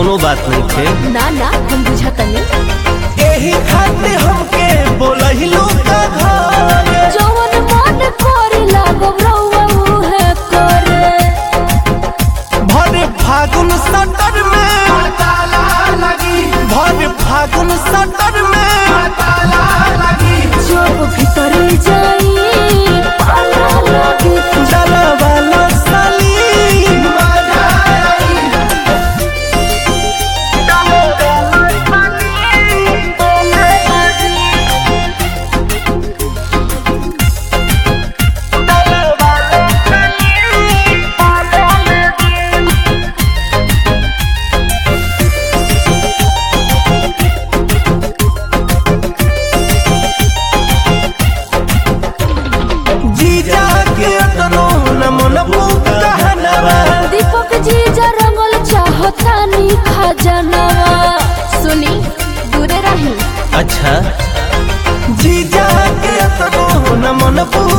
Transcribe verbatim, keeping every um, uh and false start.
कोनो बात नहीं थे। ना ना हम बुझतनी एही खातिर हमके बोलहिलो का घर जवन मन करे लागो रउआ उहे करे भरे फागुन सटर में ताला लगी भरे फागुन सटर में ताला लगी जब भीतर जाई पाला लगी चला वाला साली मजा आई जीजा के तनो न मन भूखा हनवा दीपक जी जा रंगल चाहतानी खजनवा सुनी दूरे रही अच्छा जीजा के तनो न मन भूखा